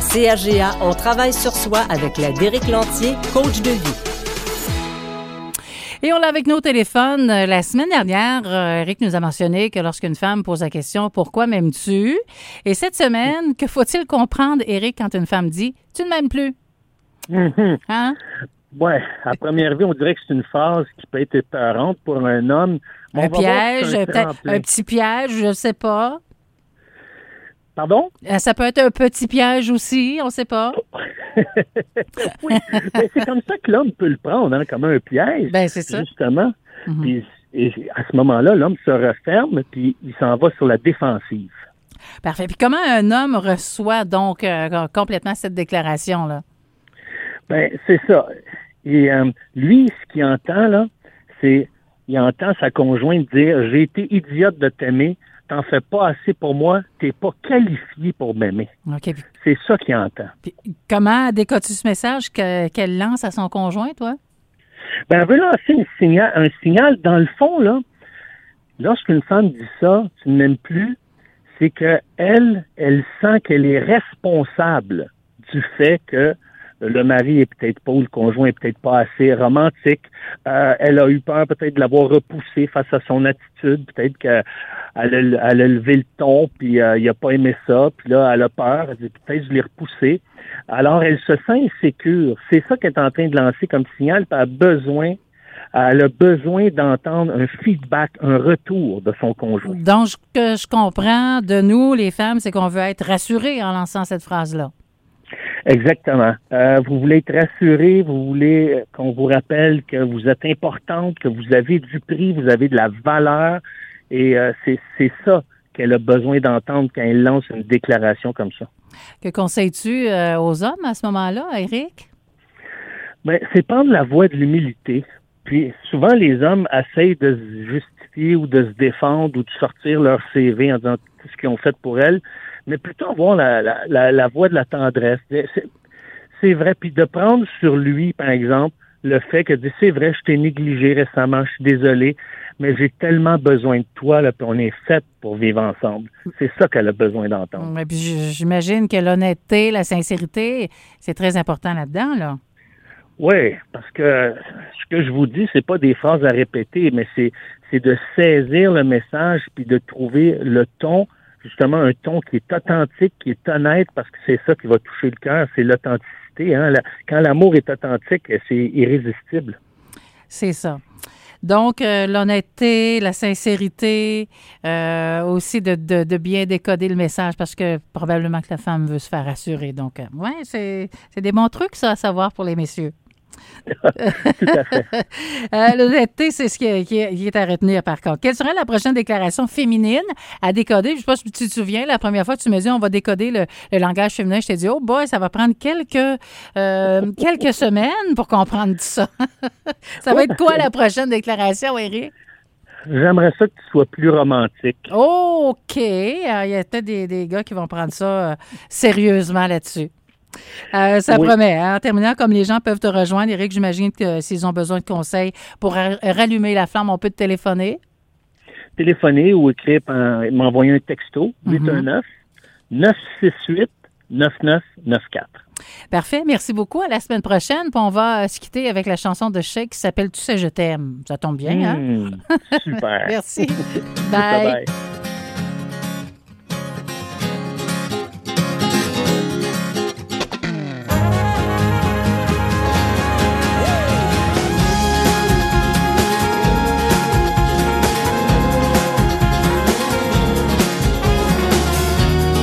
CAGA, on travaille sur soi avec la Déric Lantier, coach de vie. Et on l'a avec nous au téléphone. La semaine dernière, Éric nous a mentionné que lorsqu'une femme pose la question « Pourquoi m'aimes-tu? » Et cette semaine, que faut-il comprendre, Éric, quand une femme dit « Tu ne m'aimes plus? » Hein? Ouais, à première vue, on dirait que c'est une phrase qui peut être épeurante pour un homme. Un piège, peut-être un petit piège, je ne sais pas. Pardon? Ça peut être un petit piège aussi, on ne sait pas. Oui, mais c'est comme ça que l'homme peut le prendre, hein, comme un piège. Ben, c'est ça. Justement. Mm-hmm. Puis, et à ce moment-là, l'homme se referme, puis il s'en va sur la défensive. Parfait. Puis comment un homme reçoit donc complètement cette déclaration-là? Ben, c'est ça. Et lui, ce qu'il entend, là, c'est, il entend sa conjointe dire « J'ai été idiote de t'aimer, t'en fais pas assez pour moi, t'es pas qualifié pour m'aimer. » OK. C'est ça qu'il entend. Puis, comment décodes-tu ce message qu'elle lance à son conjoint, toi? Ben, elle veut lancer un signal. Dans le fond, là, lorsqu'une femme dit ça, tu ne m'aimes plus, c'est qu'elle sent qu'elle est responsable du fait que le mari est peut-être pas, ou le conjoint est peut-être pas assez romantique. Elle a eu peur peut-être de l'avoir repoussé face à son attitude. Peut-être qu'elle a levé le ton, puis il a pas aimé ça. Puis là, elle a peur. Elle dit, peut-être je l'ai repoussé. Alors, elle se sent insécure. C'est ça qu'elle est en train de lancer comme signal. Puis elle a besoin d'entendre un feedback, un retour de son conjoint. Donc, ce que je comprends de nous, les femmes, c'est qu'on veut être rassurées en lançant cette phrase-là. Exactement. Vous voulez être rassuré, vous voulez qu'on vous rappelle que vous êtes importante, que vous avez du prix, vous avez de la valeur, et c'est ça qu'elle a besoin d'entendre quand elle lance une déclaration comme ça. Que conseilles-tu aux hommes à ce moment-là, Éric? Ben, c'est prendre la voie de l'humilité. Puis souvent, les hommes essayent de se justifier ou de se défendre ou de sortir leur CV en disant tout ce qu'ils ont fait pour elle, mais plutôt avoir la voie de la tendresse. C'est vrai. Puis de prendre sur lui, par exemple, le fait que c'est vrai, je t'ai négligé récemment, je suis désolé, mais j'ai tellement besoin de toi, là, puis on est fait pour vivre ensemble. C'est ça qu'elle a besoin d'entendre. Et puis j'imagine que l'honnêteté, la sincérité, c'est très important là-dedans, là. Oui, parce que ce que je vous dis, c'est pas des phrases à répéter, mais c'est de saisir le message puis de trouver le ton, justement un ton qui est authentique, qui est honnête, parce que c'est ça qui va toucher le cœur, c'est l'authenticité. Hein? Quand l'amour est authentique, c'est irrésistible. C'est ça. Donc, l'honnêteté, la sincérité, aussi de bien décoder le message, parce que probablement que la femme veut se faire rassurer. Donc, oui, c'est des bons trucs, ça, à savoir pour les messieurs. Tout à fait. L'honnêteté, c'est ce qui est à retenir, par contre. Quelle serait la prochaine déclaration féminine à décoder? Je ne sais pas si tu te souviens, la première fois que tu me dis on va décoder le langage féminin, je t'ai dit, oh boy, ça va prendre quelques semaines pour comprendre ça. Ça va être quoi la prochaine déclaration, Éric? J'aimerais ça que tu sois plus romantique. OK. Il y a peut-être des gars qui vont prendre ça sérieusement là-dessus. Ça promet. Hein? En terminant, comme les gens peuvent te rejoindre, Éric, j'imagine que s'ils ont besoin de conseils pour rallumer la flamme, on peut te téléphoner. Téléphoner ou écrire, m'envoyer un texto, 819-968-9994. Parfait. Merci beaucoup. À la semaine prochaine. Puis on va se quitter avec la chanson de Shake qui s'appelle « Tu sais, je t'aime ». Ça tombe bien, hein? Super. Merci. Bye. Bye.